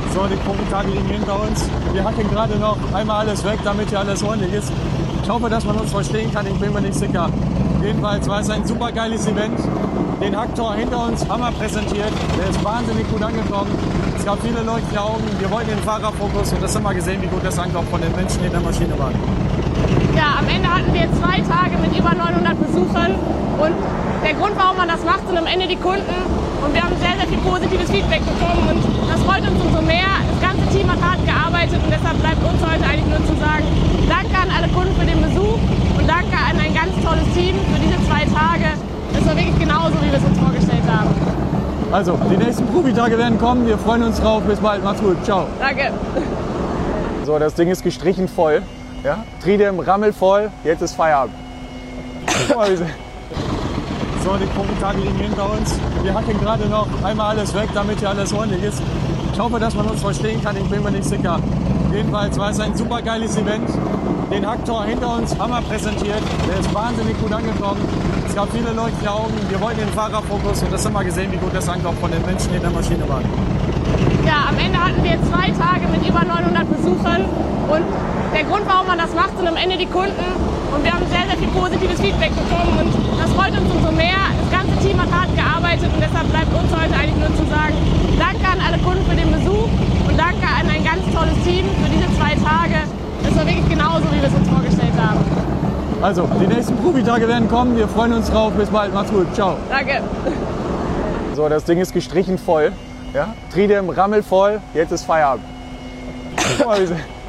So, die Profitage liegen hinter uns. Wir hacken gerade noch einmal alles weg, damit hier alles ordentlich ist. Ich hoffe, dass man uns verstehen kann, ich bin mir nicht sicher. Jedenfalls war es ein super geiles Event. Den Hacktor hinter uns haben wir präsentiert. Der ist wahnsinnig gut angekommen. Es gab viele leuchtende Augen. Wir wollten den Fahrerfokus und das haben wir gesehen, wie gut das ankommt von den Menschen, die in der Maschine waren. Ja, am Ende hatten wir 2 Tage mit über 900 Besuchern und der Grund, warum man das macht, sind am Ende die Kunden und wir haben sehr, sehr viel positives Feedback bekommen und das freut uns umso mehr. Das ganze Team hat hart gearbeitet und deshalb bleibt uns heute eigentlich nur zu sagen, danke an alle Kunden für den Besuch und danke an ein ganz tolles Team für diese 2 Tage. Es war wirklich genauso, wie wir es uns vorgestellt haben. Also, die nächsten Profitage werden kommen. Wir freuen uns drauf. Bis bald. Macht's gut. Ciao. Danke. So, das Ding ist gestrichen voll. Ja? Tridem rammelvoll. Jetzt ist Feierabend. Guck mal, wie sie... So, die Profitage liegen hinter uns. Wir hacken gerade noch einmal alles weg, damit hier alles ordentlich ist. Ich hoffe, dass man uns verstehen kann. Ich bin mir nicht sicher. Jedenfalls war es ein super geiles Event. Den Hacktor hinter uns haben wir präsentiert. Der ist wahnsinnig gut angekommen. Es gab viele leuchtende Augen. Wir wollten den Fahrerfokus und das haben wir gesehen, wie gut das ankommt von den Menschen, die in der Maschine waren. Ja, am Ende hatten wir 2 Tage mit über 900 Besuchern und der Grund, warum man das macht, sind am Ende die Kunden und wir haben sehr, sehr viel positives Feedback bekommen und das freut uns umso mehr. Das ganze Team hat hart gearbeitet und deshalb bleibt uns heute eigentlich nur zu sagen, danke an alle Kunden für den Besuch und danke an ein ganz tolles Team für diese 2 Tage. Es war wirklich genauso, wie wir es uns vorgestellt haben. Also, die nächsten Profitage werden kommen. Wir freuen uns drauf. Bis bald. Macht's gut. Ciao. Danke. So, das Ding ist gestrichen voll. Ja? Tridem rammelvoll. Jetzt ist Feierabend. Guck mal, wie sie...